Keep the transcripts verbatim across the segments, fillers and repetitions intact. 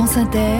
France Inter,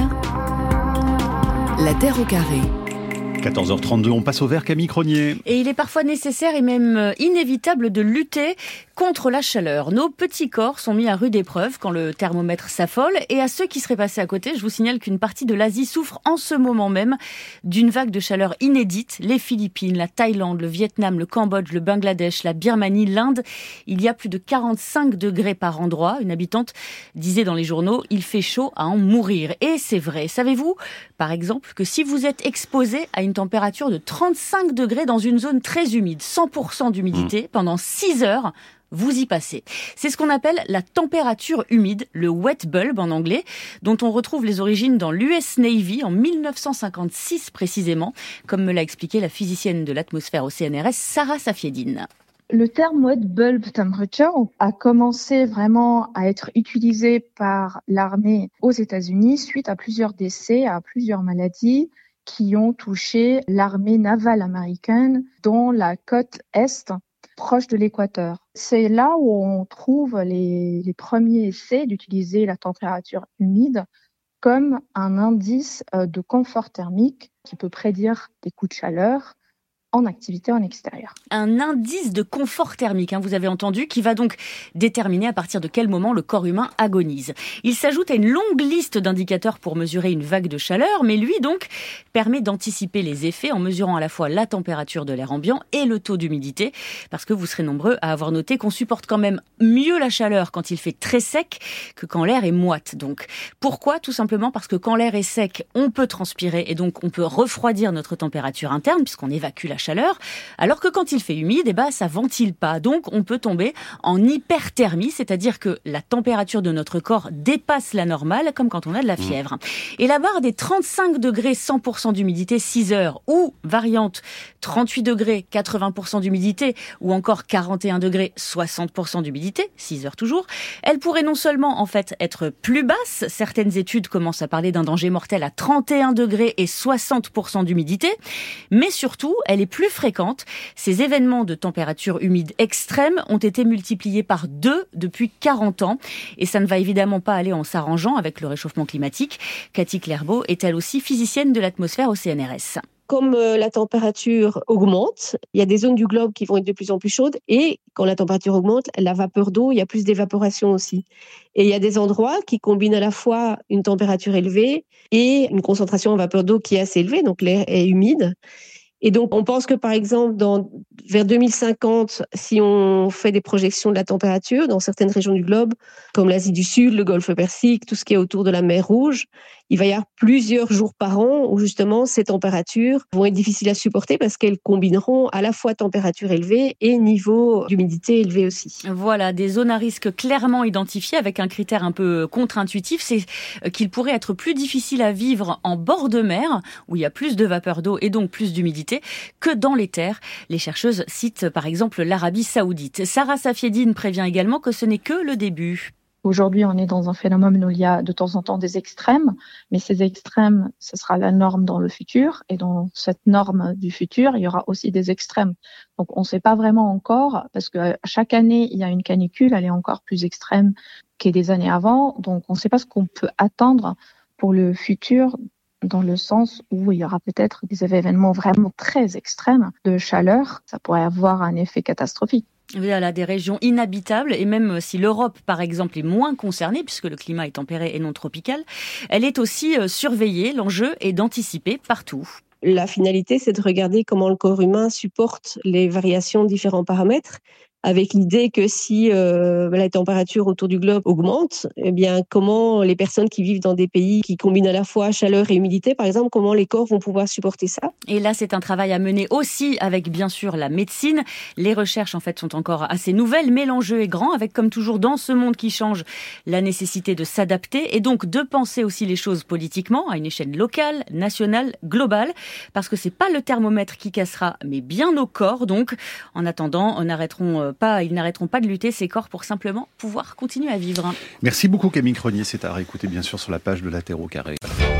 la Terre au carré. quatorze heures trente-deux, on passe au vert, Camille Cronier. Et il est parfois nécessaire et même inévitable de lutter contre la chaleur. Nos petits corps sont mis à rude épreuve quand le thermomètre s'affole. Et à ceux qui seraient passés à côté, je vous signale qu'une partie de l'Asie souffre en ce moment même d'une vague de chaleur inédite. Les Philippines, la Thaïlande, le Vietnam, le Cambodge, le Bangladesh, la Birmanie, l'Inde. Il y a plus de quarante-cinq degrés par endroit. Une habitante disait dans les journaux, il fait chaud à en mourir. Et c'est vrai. Savez-vous, par exemple, que si vous êtes exposé à une température de trente-cinq degrés dans une zone très humide, cent pour cent d'humidité, pendant six heures, vous y passez. C'est ce qu'on appelle la température humide, le wet bulb en anglais, dont on retrouve les origines dans l'U S Navy en mille neuf cent cinquante-six précisément, comme me l'a expliqué la physicienne de l'atmosphère au C N R S, Sarah Safieddine. Le terme wet bulb temperature a commencé vraiment à être utilisé par l'armée aux États-Unis suite à plusieurs décès, à plusieurs maladies qui ont touché l'armée navale américaine dans la côte est, proche de l'équateur. C'est là où on trouve les, les premiers essais d'utiliser la température humide comme un indice de confort thermique qui peut prédire des coups de chaleur en activité en extérieur. Un indice de confort thermique, hein, vous avez entendu, qui va donc déterminer à partir de quel moment le corps humain agonise. Il s'ajoute à une longue liste d'indicateurs pour mesurer une vague de chaleur, mais lui donc permet d'anticiper les effets en mesurant à la fois la température de l'air ambiant et le taux d'humidité, parce que vous serez nombreux à avoir noté qu'on supporte quand même mieux la chaleur quand il fait très sec que quand l'air est moite. Donc, pourquoi ? Tout simplement parce que quand l'air est sec, on peut transpirer et donc on peut refroidir notre température interne puisqu'on évacue la chaleur, alors que quand il fait humide, eh ben, ça ventile pas. Donc, on peut tomber en hyperthermie, c'est-à-dire que la température de notre corps dépasse la normale, comme quand on a de la fièvre. Et la barre des trente-cinq degrés, cent pour cent d'humidité, six heures, ou variante trente-huit degrés, quatre-vingts pour cent d'humidité, ou encore quarante et un degrés, soixante pour cent d'humidité, six heures toujours, elle pourrait non seulement, en fait, être plus basse, certaines études commencent à parler d'un danger mortel à trente et un degrés et soixante pour cent d'humidité, mais surtout, elle est plus fréquente. Ces événements de température humide extrême ont été multipliés par deux depuis quarante ans. Et ça ne va évidemment pas aller en s'arrangeant avec le réchauffement climatique. Cathy Clairbeau est elle aussi physicienne de l'atmosphère au C N R S. Comme la température augmente, il y a des zones du globe qui vont être de plus en plus chaudes et quand la température augmente, la vapeur d'eau, il y a plus d'évaporation aussi. Et il y a des endroits qui combinent à la fois une température élevée et une concentration en vapeur d'eau qui est assez élevée, donc l'air est humide. Et donc, on pense que, par exemple, dans, vers deux mille cinquante, si on fait des projections de la température dans certaines régions du globe, comme l'Asie du Sud, le Golfe Persique, tout ce qui est autour de la mer Rouge, il va y avoir plusieurs jours par an où, justement, ces températures vont être difficiles à supporter parce qu'elles combineront à la fois température élevée et niveau d'humidité élevé aussi. Voilà, des zones à risque clairement identifiées avec un critère un peu contre-intuitif, c'est qu'il pourrait être plus difficile à vivre en bord de mer, où il y a plus de vapeur d'eau et donc plus d'humidité, que dans les terres. Les chercheuses citent par exemple l'Arabie Saoudite. Sarah Safieddine prévient également que ce n'est que le début. Aujourd'hui, on est dans un phénomène où il y a de temps en temps des extrêmes, mais ces extrêmes, ce sera la norme dans le futur. Et dans cette norme du futur, il y aura aussi des extrêmes. Donc, on ne sait pas vraiment encore, parce que chaque année, il y a une canicule, elle est encore plus extrême que des années avant. Donc, on ne sait pas ce qu'on peut attendre pour le futur, dans le sens où il y aura peut-être des événements vraiment très extrêmes de chaleur. Ça pourrait avoir un effet catastrophique. Voilà, des régions inhabitables, et même si l'Europe, par exemple, est moins concernée, puisque le climat est tempéré et non tropical, elle est aussi surveillée. L'enjeu est d'anticiper partout. La finalité, c'est de regarder comment le corps humain supporte les variations de différents paramètres, avec l'idée que si euh, la température autour du globe augmente, eh bien, comment les personnes qui vivent dans des pays qui combinent à la fois chaleur et humidité, par exemple, comment les corps vont pouvoir supporter ça. Et là, c'est un travail à mener aussi avec, bien sûr, la médecine. Les recherches, en fait, sont encore assez nouvelles, mais l'enjeu est grand, avec, comme toujours, dans ce monde qui change, la nécessité de s'adapter et donc de penser aussi les choses politiquement, à une échelle locale, nationale, globale, parce que c'est pas le thermomètre qui cassera, mais bien nos corps. Donc, en attendant, on arrêteront Pas, ils n'arrêteront pas de lutter, ces corps, pour simplement pouvoir continuer à vivre. Merci beaucoup Camille Cronier, c'est à réécouter bien sûr sur la page de la Terre au carré.